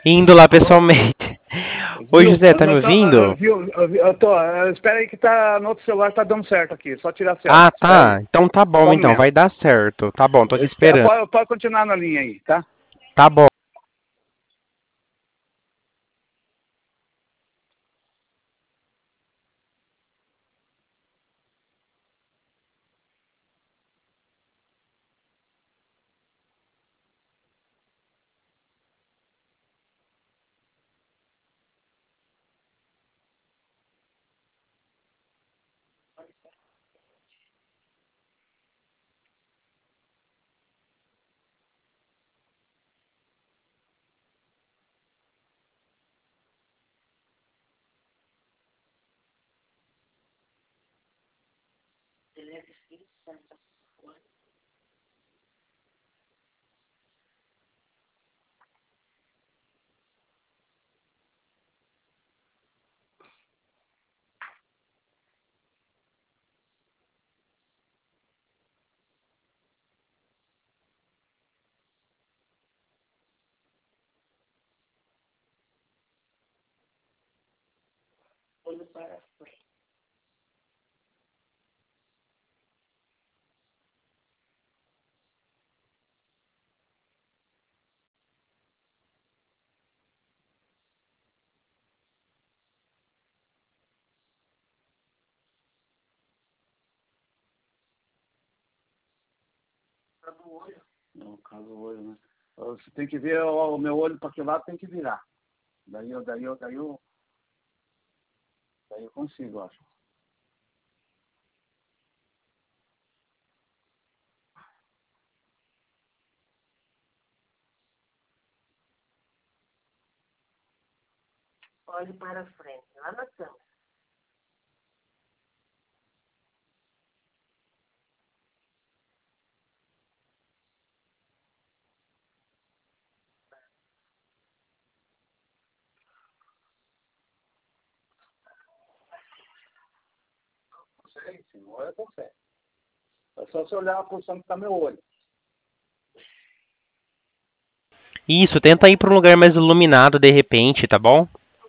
Indo lá pessoalmente. Ô Viu? José, tá me ouvindo? Espera aí que tá no outro celular, tá dando certo aqui. Só tirar Ah, selfie. Espera aí. tá. Então tá bom, Só um então. momento. Vai dar certo. Tá bom, tô aqui esperando. Pode continuar na linha aí, tá? Tá bom. No caso do olho, né? Você tem que ver o meu olho para que lado tem que virar. Daí eu consigo, acho. Olhe para frente, lá na câmera. Consegue, sim, o olho consegue. É só você olhar a posição que está meu olho. Isso, tenta ir pra um lugar mais iluminado de repente, tá bom?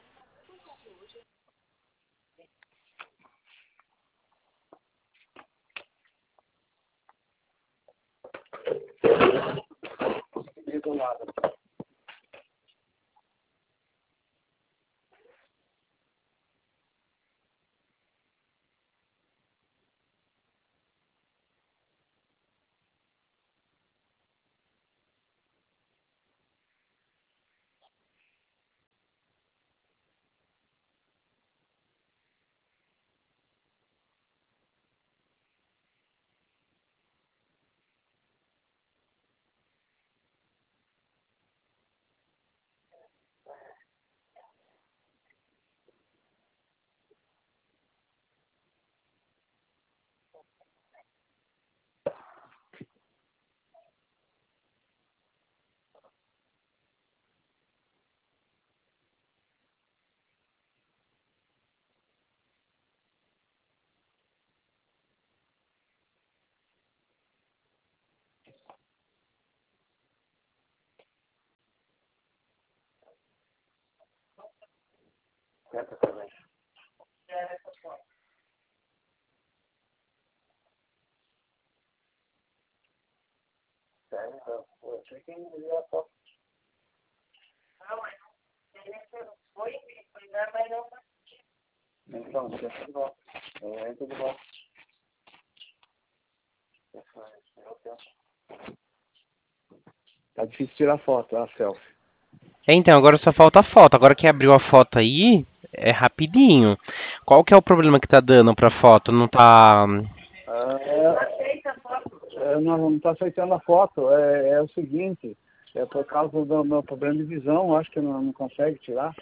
E do lado. Certo, também. Sério, então. Pô, eu tinha que ver a foto. Não, mas foi cuidar, mas não. Então, entra de volta. Entra de volta. Tá difícil tirar foto, a selfie. É, então, agora só falta a foto. Agora que abriu a foto aí, é rapidinho. Qual que é o problema que tá dando pra foto? Não tá. Aceita a foto. Não está aceitando a foto. É o seguinte, é por causa do meu problema de visão, acho que não consegue tirar.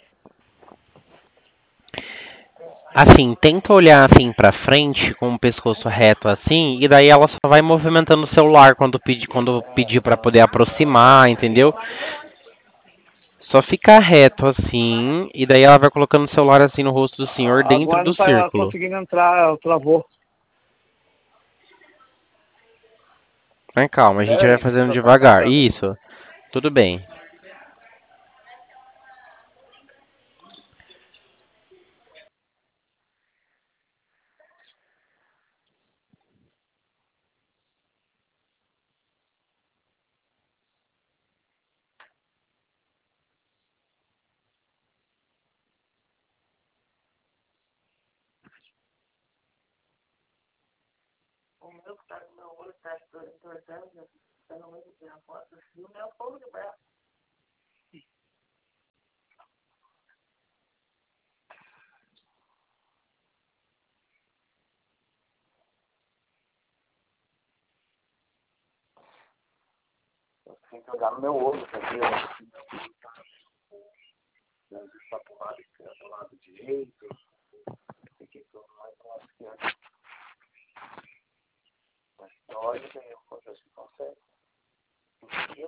Assim, tenta olhar assim pra frente, com o pescoço reto assim, e daí ela só vai movimentando o celular quando pedir para poder aproximar, entendeu? Só fica reto assim, e daí ela vai colocando o celular assim no rosto do senhor dentro Agora não do está círculo. conseguindo entrar, travou. Mas calma, a gente Espera vai aí, fazendo tá devagar. tentando. Isso, tudo bem. meu que tá com meu olho, tá entortando, dando muito de uma foto, assim, o meu fogo de braço. Tem que olhar no meu olho, sabia? Está para o lado esquerdo, do lado direito. Tem que ir mais do lado esquerdo. Mas olha bem, eu ver se consegue. Conseguiu?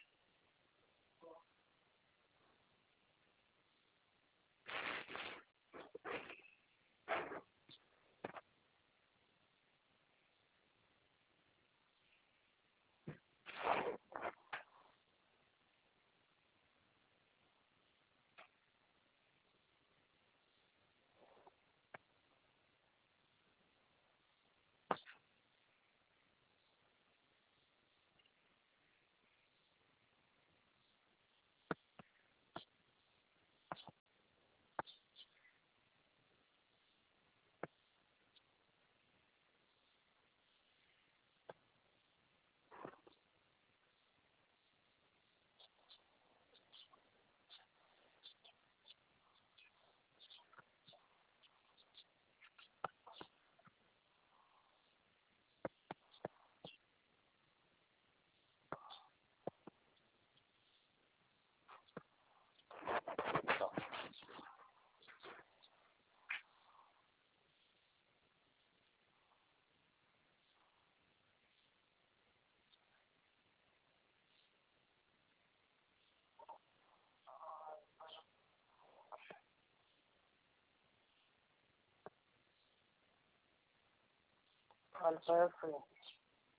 Olha para frente.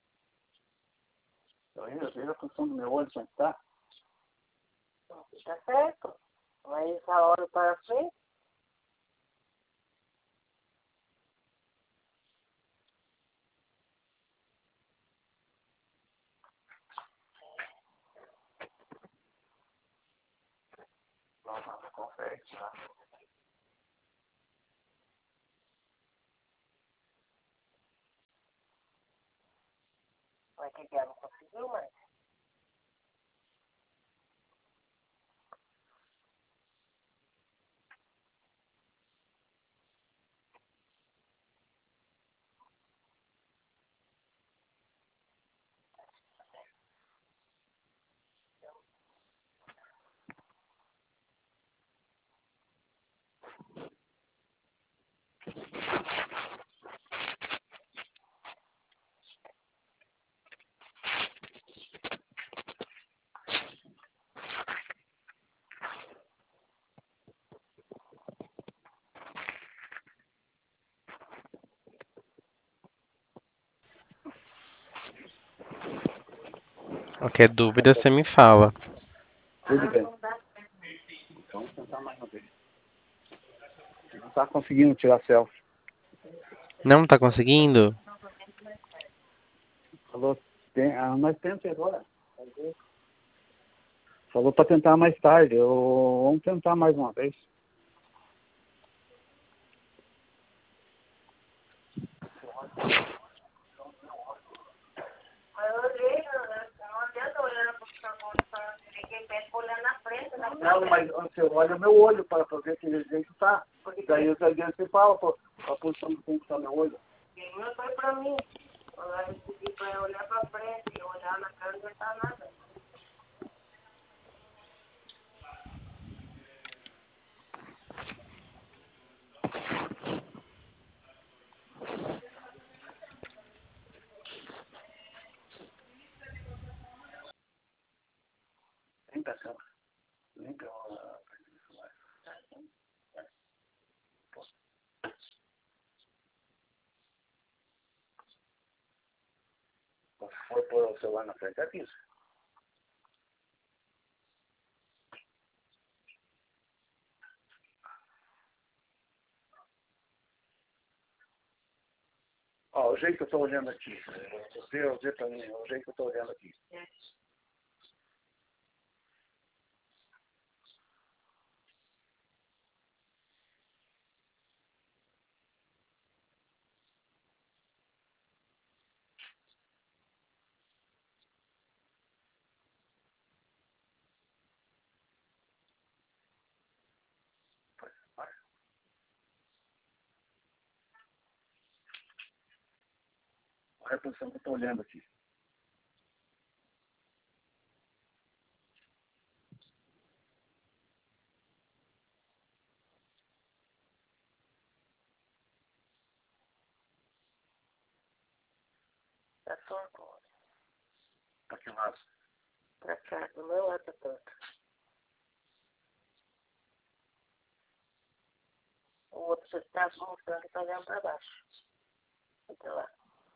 Eu ainda vejo a função do meu olho como está. Tá certo. Mas a hora para frente, Não confere, tá? vai que já não conseguiu mais. Qualquer dúvida você me fala. Tudo bem. Não dá. Então, vamos tentar mais uma vez. Não está conseguindo tirar selfie. Não tá conseguindo? Falou, mas tenta agora. Falou para tentar mais tarde. Vamos tentar mais uma vez. Mas eu olhei, não adianta olhar para o sabor, para ninguém pede para olhar na frente, na frente. Não, mas você olha o meu olho para ver que jeito está. Daí você fala a posição que tem que estar meu olho. Quem não foi para mim. Agora eu pedi para olhar para frente e olhar na cara não está nada. Vem pra cá. Vem pra lá. Se for pôr o celular na frente, avisa. Ó, o jeito que eu estou olhando aqui. Vê pra mim, o jeito que eu estou olhando aqui. é a posição que eu estou olhando aqui. Tá torto. Para que lado? Pra cá, do meu lado tá torto. O outro você tá mostrando que tá olhando pra baixo. Até lá.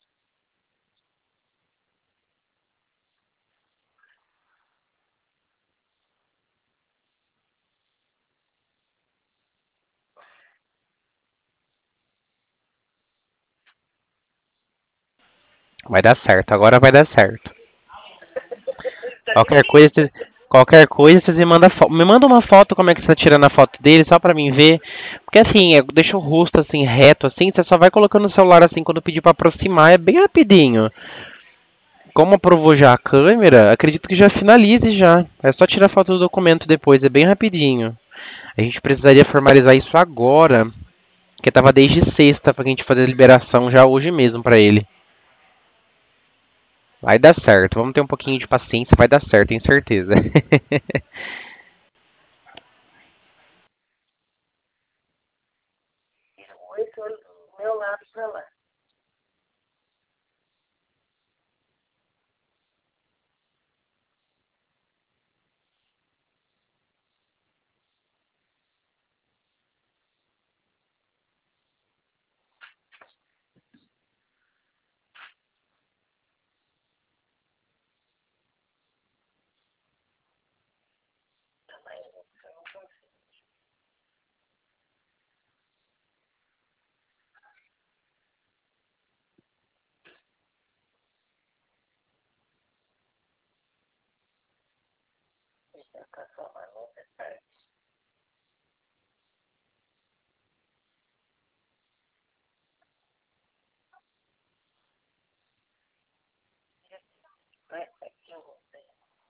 Vai dar certo, agora vai dar certo. Qualquer coisa, qualquer coisa vocês me manda uma foto como é que você tá tirando a foto dele, só pra mim ver. Porque assim, deixa o rosto assim reto assim, você só vai colocando o celular assim quando pedir pra aproximar, é bem rapidinho. Como aprovou já a câmera, acredito que já finalize já. É só tirar foto do documento depois, é bem rapidinho. A gente precisaria formalizar isso agora, que tava desde sexta pra gente fazer a liberação já hoje mesmo pra ele. Vai dar certo, vamos ter um pouquinho de paciência, vai dar certo, tenho certeza. Tira o 8 olho do meu lado pra lá. Deixa eu caçar uma outra parte. Vai, aqui eu vou ver.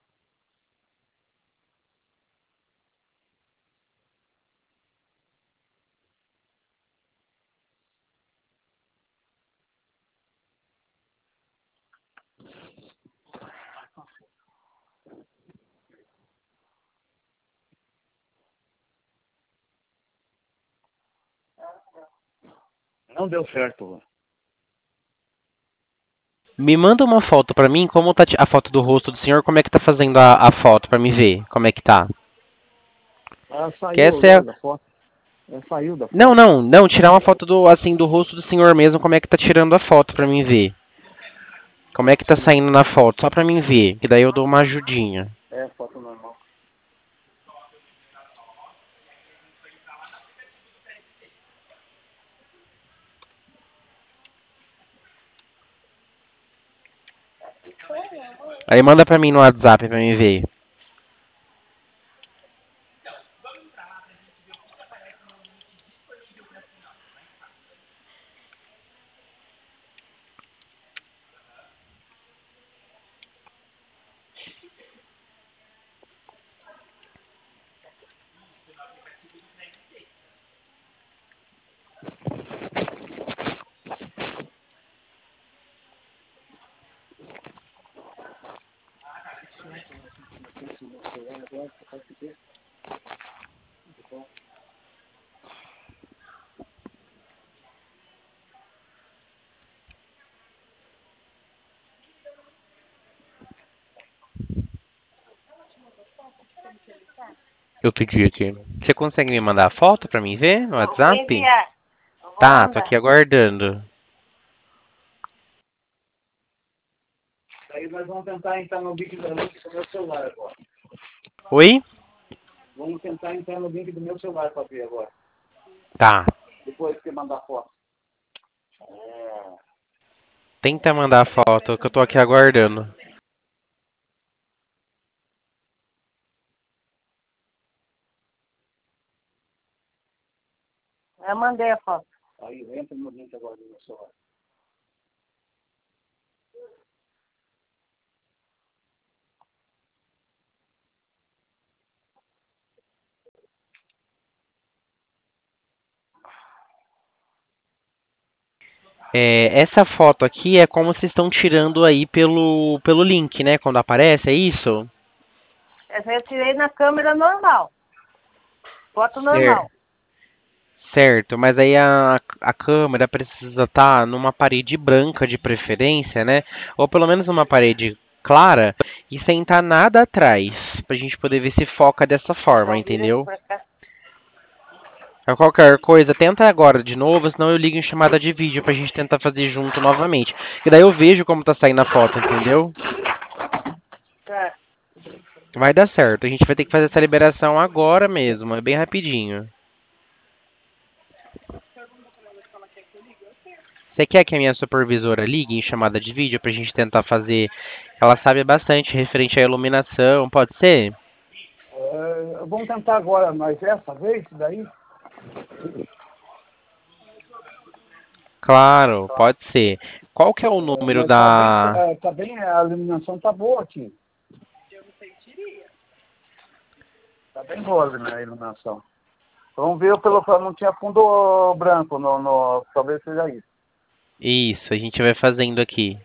Não deu certo. Me manda uma foto pra mim, como tá a foto do rosto do senhor, como é que tá fazendo a foto pra me ver, como é que tá. Ela Que saiu essa é... agora da foto. Ela saiu da Não, foto. não, não, tirar uma foto do assim do rosto do senhor mesmo, como é que tá tirando a foto pra mim ver. Como é que tá saindo na foto, só pra mim ver, que daí eu dou uma ajudinha. É, foto normal. Aí manda pra mim no WhatsApp pra mim ver. Eu pedi aqui. Você consegue me mandar a foto pra mim ver no Eu vou WhatsApp? enviar. Eu vou Tá, tô mandar. aqui aguardando. Aí nós vamos tentar entrar no link do meu celular agora. Oi? Vamos tentar entrar no link do meu celular para ver agora. Tá. Depois que mandar foto. Tenta mandar a foto, que eu tô aqui aguardando. Eu mandei a foto. Aí entra no link agora do meu celular. Essa foto aqui é como vocês estão tirando aí pelo link, né? Quando aparece, é isso? Essa eu tirei na câmera normal. Foto normal. Certo, mas aí a câmera precisa estar numa parede branca de preferência, né? Ou pelo menos uma parede clara e sem estar nada atrás, pra gente poder ver se foca dessa forma, Então, vira aqui entendeu? pra cá. A qualquer coisa, tenta agora de novo, senão eu ligo em chamada de vídeo pra gente tentar fazer junto novamente. E daí eu vejo como tá saindo a foto, entendeu? Tá. Vai dar certo. A gente vai ter que fazer essa liberação agora mesmo, é bem rapidinho. Você quer que a minha supervisora ligue em chamada de vídeo pra gente tentar fazer? Ela sabe bastante referente à iluminação, pode ser? Vamos tentar agora, mas essa vez daí? Claro, pode ser. Qual que é o número Mas da... tá bem, a iluminação tá boa aqui. Tá bem boa a iluminação. Vamos ver pelo que não tinha fundo branco, talvez seja isso. Isso, a gente vai fazendo aqui.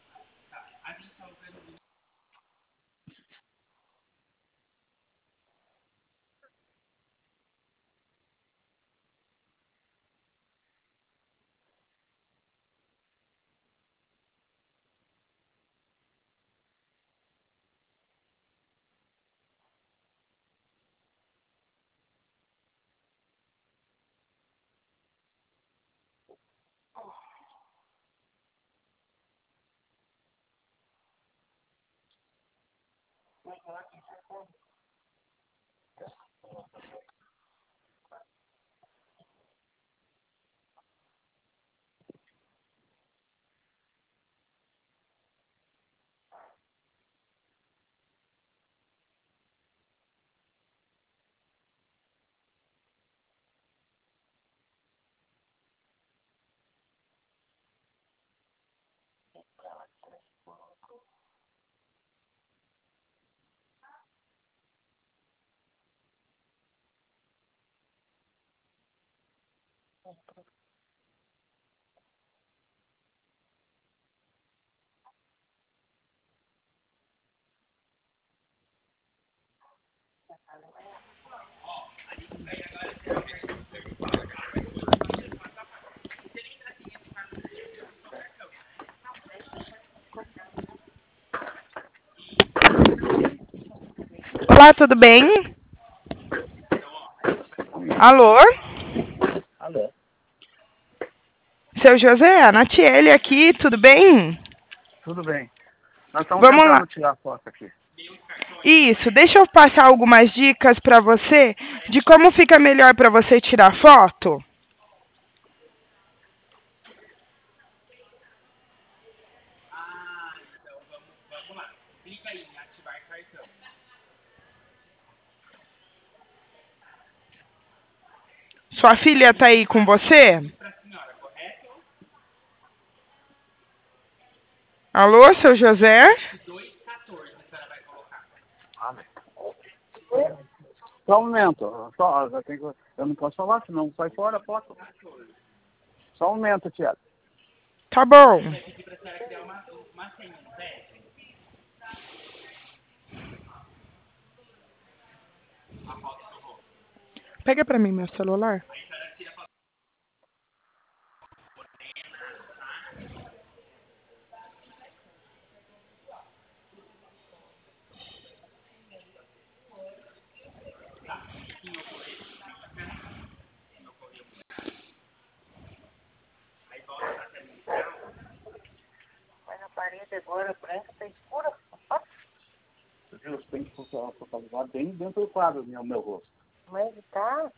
Olá, tudo bem? Alô? Alô? Seu José, a Natiele aqui, tudo bem? Tudo bem. Nós estamos Vamos lá. tentando tirar a foto aqui. Isso, deixa eu passar algumas dicas para você de como fica melhor para você tirar foto. Sua filha tá aí com você? Alô, seu José? Só um momento. Eu não posso falar, senão sai fora a foto. Só um momento, Tiago. Tá bom. Pega para mim meu celular. Vai na parede agora, branca, tá escura. Deus, tem que focalizar bem dentro do quadro, meu rosto. Mas tá.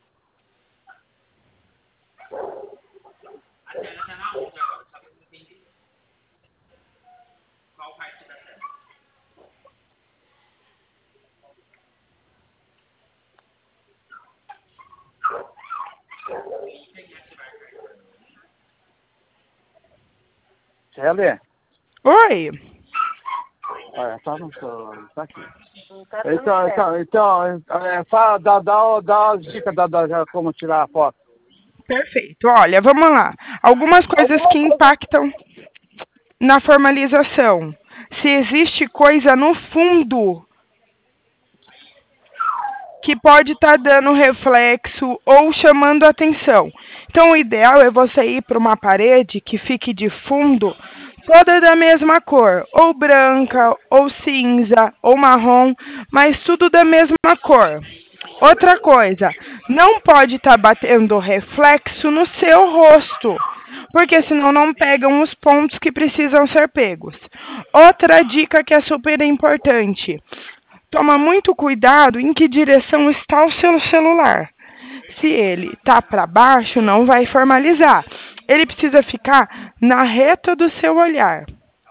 Shelly? Oi. Olha, tá aqui. Não tá dando certo. Fala, dá as dicas como tirar a foto. Perfeito. Olha, vamos lá. Algumas coisas que impactam na formalização. Se existe coisa no fundo que pode estar dando reflexo ou chamando atenção. Então, o ideal é você ir para uma parede que fique de fundo toda da mesma cor, ou branca, ou cinza, ou marrom, mas tudo da mesma cor. Outra coisa, não pode estar batendo reflexo no seu rosto, porque senão não pegam os pontos que precisam ser pegos. Outra dica que é super importante: toma muito cuidado em que direção está o seu celular. Se ele está para baixo, não vai formalizar. Ele precisa ficar na reta do seu olhar.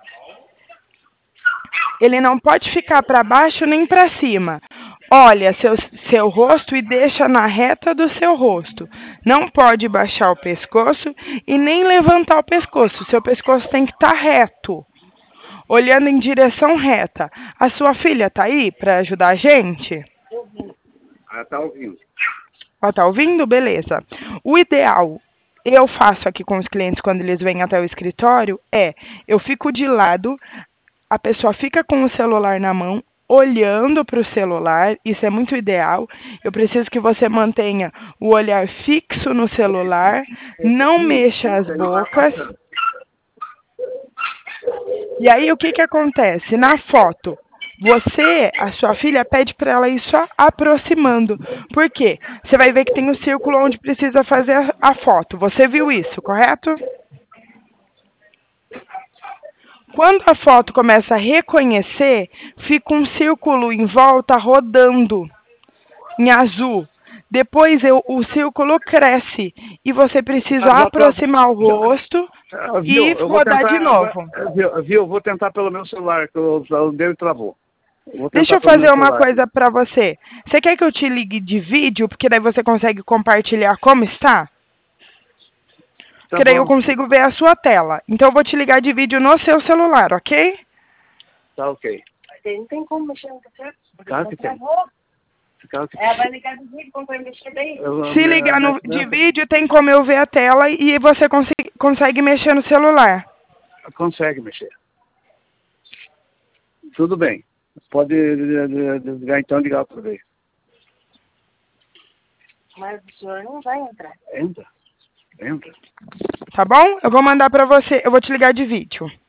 Ele não pode ficar para baixo nem para cima. Olha seu rosto e deixa na reta do seu rosto. Não pode baixar o pescoço e nem levantar o pescoço. Seu pescoço tem que estar reto, olhando em direção reta. A sua filha está aí para ajudar a gente? Ela está ouvindo. Ela está ouvindo? Beleza. O ideal, eu faço aqui com os clientes quando eles vêm até o escritório, eu fico de lado, a pessoa fica com o celular na mão, olhando para o celular, isso é muito ideal. Eu preciso que você mantenha o olhar fixo no celular, não mexa as bocas. E aí, o que acontece? Na foto, a sua filha pede para ela ir só aproximando. Por quê? Você vai ver que tem um círculo onde precisa fazer a foto. Você viu isso, correto? Quando a foto começa a reconhecer, fica um círculo em volta rodando em azul. Depois o círculo cresce e você precisa aproximar o rosto e rodar de novo. Eu vou tentar pelo meu celular, que o dele travou. Deixa eu fazer uma coisa para você. Você quer que eu te ligue de vídeo, porque daí você consegue compartilhar como está? Porque daí eu consigo ver a sua tela. Então eu vou te ligar de vídeo no seu celular, ok? Tá ok. Não tem como mexer no café? Claro que tem. Vai ligar de vídeo, como vai mexer daí? Se ligar de vídeo, tem como eu ver a tela e você consegue mexer no celular. Consegue mexer. Tudo bem. Pode desligar então e ligar outra vez. Mas o senhor não vai entrar. Entra. Tá bom? Eu vou mandar pra você. Eu vou te ligar de vídeo.